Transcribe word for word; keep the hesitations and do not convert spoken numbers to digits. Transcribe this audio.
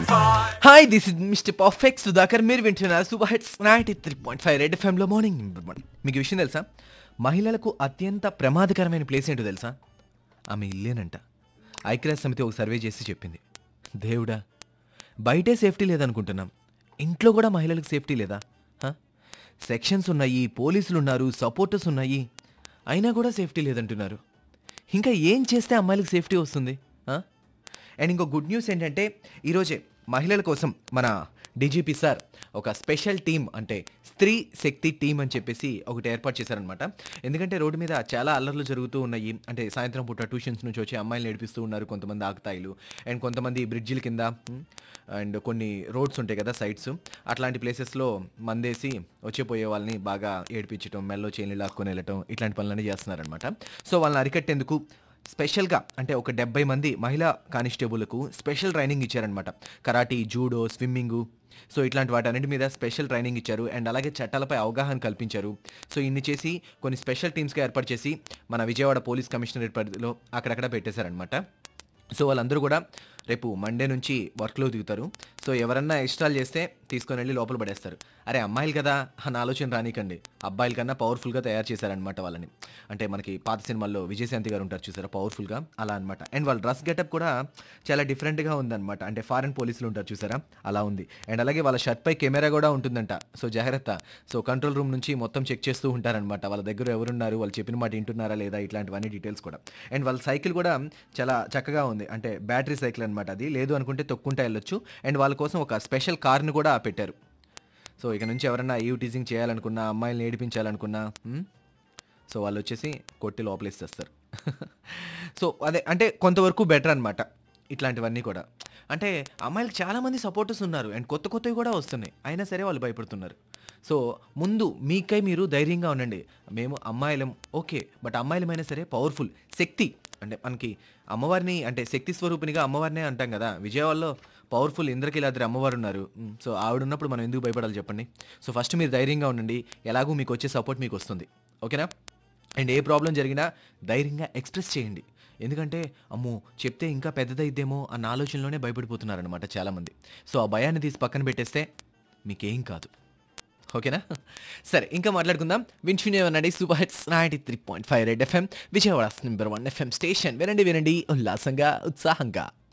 Hi this is mister perfect Sudhakar. మీరు వింటున్నారు super hits ninety three point five red ఎఫ్ఎంలో morning number one. మీకు ఈ విషయం తెలుసా? మహిళలకు అత్యంత ప్రమాదకరమైన ప్లేస్ ఏంటో తెలుసా? ఆమె ఇల్లేనంట. ఐక్యరాజ్య సమితి ఒక సర్వే చేసి చెప్పింది. దేవుడా, బయటే సేఫ్టీ లేదనుకుంటున్నాం, ఇంట్లో కూడా మహిళలకు సేఫ్టీ లేదా? హ? సెక్షన్స్ ఉన్నాయి, పోలీసులు ఉన్నారు, సపోర్టర్స్ ఉన్నాయి, అయినా కూడా సేఫ్టీ లేదంటున్నారు. ఇంకా ఏం చేస్తే అమ్మాయిలకు సేఫ్టీ వస్తుంది? ఆ? అండ్ ఇంకో గుడ్ న్యూస్ ఏంటంటే, ఈరోజే మహిళల కోసం మన డీజీపీ సార్ ఒక స్పెషల్ టీం, అంటే స్త్రీ శక్తి టీం అని చెప్పేసి ఒకటి ఏర్పాటు చేశారనమాట. ఎందుకంటే రోడ్డు మీద చాలా అల్లర్లు జరుగుతూ ఉన్నాయి. అంటే సాయంత్రం పూట ట్యూషన్స్ నుంచి వచ్చి అమ్మాయిలు నేర్పిస్తూ ఉన్నారు కొంతమంది ఆకుతాయిలు, అండ్ కొంతమంది బ్రిడ్జిల కింద, అండ్ కొన్ని రోడ్స్ ఉంటాయి కదా సైడ్స్, అట్లాంటి ప్లేసెస్లో మందేసి వచ్చేపోయే వాళ్ళని బాగా ఏడిపించడం, మెల్లో చైన్లు లాక్కొని వెళ్ళటం, ఇట్లాంటి పనులన్నీ చేస్తున్నారనమాట. సో వాళ్ళని అరికట్టేందుకు స్పెషల్గా అంటే ఒక డెబ్బై మంది మహిళా కానిస్టేబుల్కు స్పెషల్ ట్రైనింగ్ ఇచ్చారనమాట. కరాటీ, జూడో, స్విమ్మింగు, సో ఇట్లాంటి వాటన్నిటి మీద స్పెషల్ ట్రైనింగ్ ఇచ్చారు. అండ్ అలాగే చట్టాలపై అవగాహన కల్పించారు. సో ఇన్ని చేసి కొన్ని స్పెషల్ టీమ్స్గా ఏర్పాటు చేసి మన విజయవాడ పోలీస్ కమిషనరేట్ పరిధిలో అక్కడక్కడ పెట్టేశారనమాట. సో వాళ్ళందరూ కూడా రేపు మండే నుంచి వర్క్లో దిగుతారు. సో ఎవరన్నా ఇష్టాలు చేస్తే తీసుకొని వెళ్ళి లోపల పడేస్తారు. అరే అమ్మాయిలు కదా అని ఆలోచన రానికండి, అబ్బాయిల కన్నా పవర్ఫుల్గా తయారు చేశారనమాట వాళ్ళని. అంటే మనకి పాత సినిమాల్లో విజయశాంతి గారు ఉంటారు చూసారా, పవర్ఫుల్గా అలా అనమాట. అండ్ వాళ్ళ డ్రెస్ గెటప్ కూడా చాలా డిఫరెంట్గా ఉందన్నమాట. అంటే ఫారెన్ పోలీసులు ఉంటారు చూసారా, అలా ఉంది. అండ్ అలాగే వాళ్ళ షర్ట్ పై కెమెరా కూడా ఉంటుందంట. సో జాగ్రత్త. సో కంట్రోల్ రూమ్ నుంచి మొత్తం చెక్ చేస్తూ ఉంటారనమాట. వాళ్ళ దగ్గర ఎవరున్నారు, వాళ్ళు చెప్పిన మాట వింటున్నారా లేదా, ఇట్లాంటివన్నీ డీటెయిల్స్ కూడా. అండ్ వాళ్ళ సైకిల్ కూడా చాలా చక్కగా ఉంది. అంటే బ్యాటరీ సైకిల్ అనమాట అది. లేదు అనుకుంటే తొక్కుంటా వెళ్ళొచ్చు. అండ్ వాళ్ళ కోసం ఒక స్పెషల్ కార్ని కూడా పెట్టారు. సో ఇక నుంచి ఎవరన్నా ఈవ్ టీజింగ్ చేయాలనుకున్నా, అమ్మాయిలు ఏడిపించాలనుకున్నా, సో వాళ్ళు వచ్చేసి కొట్టి లోపలేస్తారు. సో అదే అంటే కొంతవరకు బెటర్ అనమాట ఇట్లాంటివన్నీ కూడా. అంటే అమ్మాయిలకు చాలామంది సపోర్టర్స్ ఉన్నారు, అండ్ కొత్త కొత్తవి కూడా వస్తున్నాయి, అయినా సరే వాళ్ళు భయపడుతున్నారు. సో ముందు మీకై మీరు ధైర్యంగా ఉండండి. మేము అమ్మాయిలం ఓకే, బట్ అమ్మాయిలమైనా సరే పవర్ఫుల్ శక్తి. అంటే మనకి అమ్మవారిని, అంటే శక్తి స్వరూపినిగా అమ్మవారినే అంటాం కదా. విజయవాడలో పవర్ఫుల్ ఇంద్రకీలాద్రి అమ్మవారు ఉన్నారు. సో ఆవిడ ఉన్నప్పుడు మనం ఎందుకు భయపడాలి చెప్పండి? సో ఫస్ట్ మీరు ధైర్యంగా ఉండండి, ఎలాగూ మీకు వచ్చే సపోర్ట్ మీకు వస్తుంది. ఓకేనా? అండ్ ఏ ప్రాబ్లం జరిగినా ధైర్యంగా ఎక్స్ప్రెస్ చేయండి. ఎందుకంటే అమ్మో చెప్తే ఇంకా పెద్దదైద్దేమో అన్న ఆలోచనలోనే భయపడిపోతున్నారనమాట చాలామంది. సో ఆ భయాన్ని తీసి పక్కన పెట్టేస్తే మీకేం కాదు. ఓకేనా? సరే ఇంకా మాట్లాడుకుందాం. వింటున్నానండి super hits ninety three point five red FM, Vijayawada number one FM station. వినండి వినండి ఉల్లాసంగా ఉత్సాహంగా.